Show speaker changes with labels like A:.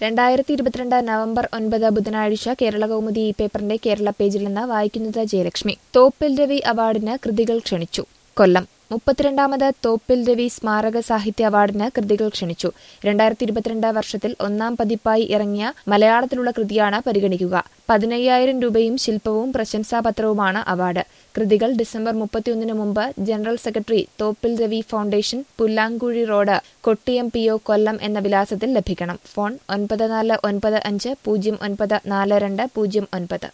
A: 2022 November 9 ബുധനാഴ്ച കേരളകൗമുദി ഈ പേപ്പറിന്റെ കേരള പേജിൽ നിന്ന് വായിക്കുന്നത് ജയലക്ഷ്മി. തോപ്പിൽ രവി അവാർഡിന് കൃതികൾ ക്ഷണിച്ചു. കൊല്ലം. 32ാമത് തോപ്പിൽ രവി സ്മാരക സാഹിത്യ അവാർഡിന് കൃതികൾ ക്ഷണിച്ചു. 2022 വർഷത്തിൽ ഒന്നാം പതിപ്പായി ഇറങ്ങിയ മലയാളത്തിലുള്ള കൃതിയാണ് പരിഗണിക്കുക. 15,000 രൂപയും ശില്പവും പ്രശംസാപത്രവുമാണ് അവാർഡ്. കൃതികൾ ഡിസംബർ 31 മുമ്പ് general secretary Thoppil Ravi foundation, Pullankuzhi road, Kottiyam PO, Kollam എന്ന വിലാസത്തിൽ ലഭിക്കണം. ഫോൺ 9495 094209.